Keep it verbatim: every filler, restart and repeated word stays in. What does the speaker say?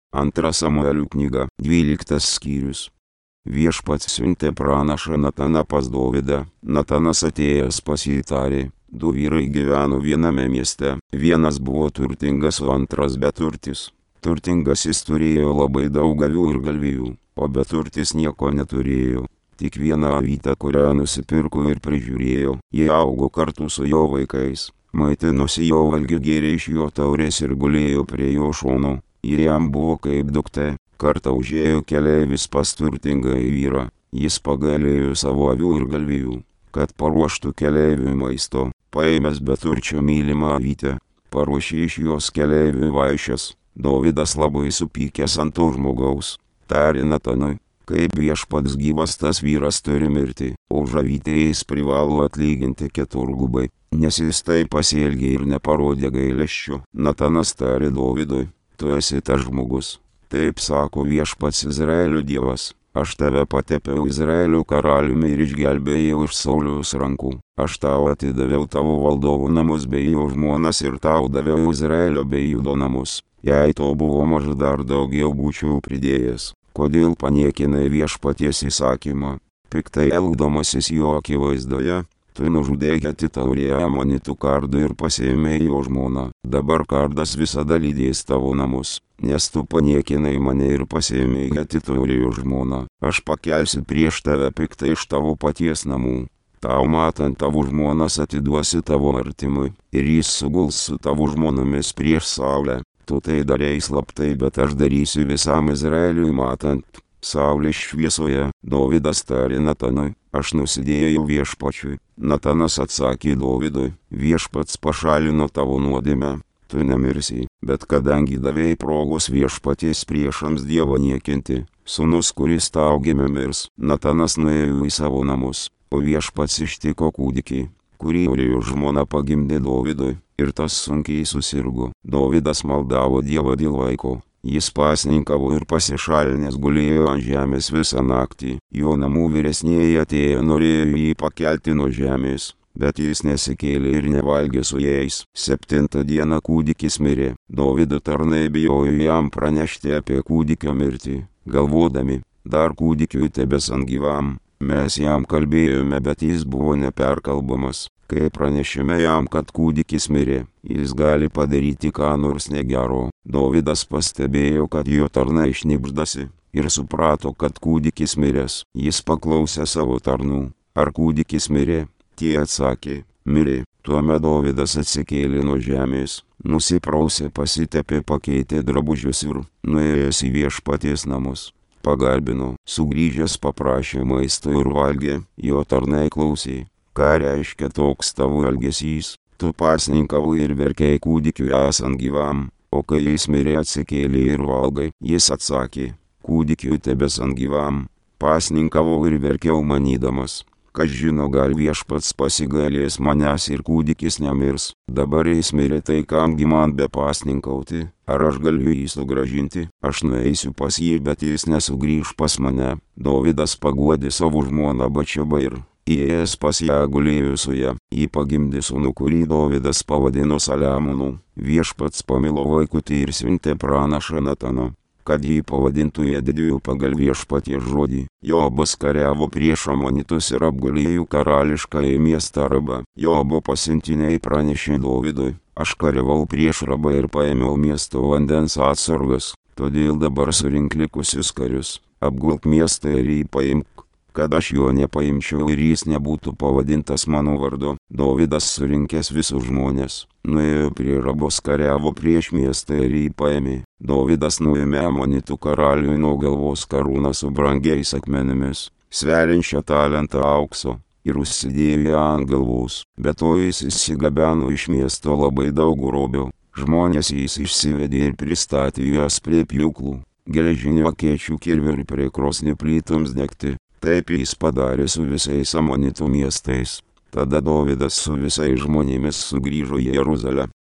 Antra Samuelio knyga, dvyliktas skyrius. Viešpats siuntė pranašą Nataną pas Dovydą. Natanas atėjęs pas jį tarė, du vyrai gyveno viename mieste, vienas buvo turtingas, o antras beturtis. Turtingasis turėjo labai daug avių ir galvijų, o beturtis nieko neturėjo, tik vieną avytę, kurią nusipirko ir prižiūrėjo. Jie augo kartu su jo vaikais, maitinosi jo valgį, gėrė iš jo taurės ir gulėjo prie jo šono. Ir jam buvo kaip duktė. Kartą užėjo keleivis pas turtingąjį vyrą, jis pagailėjo savo avių ir galvijų, kad paruoštų keleiviui maisto. Paėmęs beturčio mylimą avytę, paruošė iš jos keleiviui vaišes. Dovydas labai supykęs ant to žmogaus tarė Natanui, kaip viešpats gyvas, tas vyras turi mirti, o už avytę jis privalo atlyginti keturgubai, nes jis taip pasielgė ir neparodė gailesčio. Natanas tarė Dovydui, tu esi tas žmogus. Taip sako viešpats Izraelio Dievas, aš tave patepiau Izraelio karaliumi ir išgelbėjau iš Sauliaus rankų. Aš tau atidaviau tavo valdovo namus bei jo žmonas ir tau daviau Izraelio bei Judo namus. Jei to buvo maža, dar daugiau būčiau pridėjęs. Kodėl paniekinai viešpaties įsakymą, piktai elgdamasis jo akivaizdoje? Tu nužudei Hetitą Uriją Amonitų kardu ir pasiėmei jo žmoną. Dabar kardas visada lydės tavo namus, nes tu paniekinai mane ir pasiėmei Hetitą Uriją žmoną. Aš pakelsiu prieš tave piktą iš tavo paties namų. Tau matant, tavo žmonas atiduosi tavo artimui, ir jis suguls su tavo žmonomis prieš Saulę. Tu tai darei slaptai, bet aš darysiu visam Izraeliui matant. Saulės šviesoje. Dovydas tarė Natanui, aš nusidėjau viešpačiui. Natanas atsakė Dovydui, viešpats pašalino tavo nuodėmę, tu nemirsi, bet kadangi davėjai progos viešpaties priešams Dievą niekinti, sūnus, kuris tau gimė, mirs. Natanas nuėjo į savo namus, o viešpats ištiko kūdikį, kurį Urijo žmona pagimdė Dovydui, ir tas sunkiai susirgo. Dovydas maldavo Dievą dėl vaiko. Jis pasninkavo ir pasišalinęs gulėjo ant žemės visą naktį. Jo namų vyresnieji atėjo, norėjo jį pakelti nuo žemės, bet jis nesikėlė ir nevalgė su jais. Septintą dieną kūdikis mirė. Dovydo tarnai bijojo jam pranešti apie kūdikio mirtį, galvodami, dar kūdikiui tebesant gyvam. Mes jam kalbėjome, bet jis buvo neperkalbamas. Kai pranešėme jam, kad kūdikis mirė, jis gali padaryti ką nors negero. Dovydas pastebėjo, kad jo tarnai šnibždasi, ir suprato, kad kūdikis miręs. Jis paklausė savo tarnų, ar kūdikis mirė? Tie atsakė, mirė. Tuomet Dovydas atsikėlė nuo žemės, nusiprausė, pasitepė, pakeitė drabužius ir, nuėjęs į viešpaties namus, pagarbino. Sugrįžęs paprašė maisto ir valgė. Jo tarnai klausė, ką reiškia toks tavo elgesys? Tu pasninkavai ir verkei kūdikiui esant gyvam, o kai jis mirė atsikėlė ir valgai. Jis atsakė, kūdikiui tebesant gyvam, pasninkavau ir verkiau manydamas, kas žino, gal viešpats pasigailės manęs ir kūdikis nemirs. Dabar jis mirė, tai kamgi man be pasninkauti? Ar aš galiu jį sugrąžinti? Aš nueisiu pas jį, bet jis nesugrįž pas mane. Dovydas paguodė savo žmoną Bačebą ir, įėjęs pas ją, gulėjo su ją. Jį pagimdė sūnų, kurį Dovydas pavadino Saliamonu. Viešpats pamilo vaikutį ir siuntė pranašą Nataną, kad jį pavadintų Jedidiju pagal viešpaties žodį. Jobas kariavo prieš Amonitus ir apgalėjo karališkąjį miestą Rabą. Jobo pasiuntiniai pranešė Dovydui, aš kariavau prieš Rabą ir paėmiau miesto vandens atsargas, todėl dabar surink likusius karius, apgulk miestą ir jį paimk, kad aš jo nepaimčiau ir jis nebūtų pavadintas mano vardu. Dovydas surinkęs visus žmonės, nuėjo prie Rabos, kariavo prieš miestą ir jį paėmė. Dovydas nuėmė Amonitų karaliui nuo galvos karūną su brangiais akmenimis, sveriančią talentą aukso, ir užsidėjo ją ant galvos. Be to jis įsigabeno iš miesto labai daug grobio. Žmonės jis išsivedė ir pristatė juos prie pjūklų, geležinių akėčių kirvių ir prie krosnių plytoms degti. Taip jis padarė su visais Amonitų miestais. Tada Dovydas su visais žmonėmis sugrįžo į Jeruzalę.